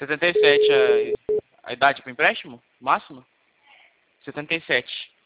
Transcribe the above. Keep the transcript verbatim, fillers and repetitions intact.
setenta e sete a, a idade para empréstimo? Máximo? setenta e sete.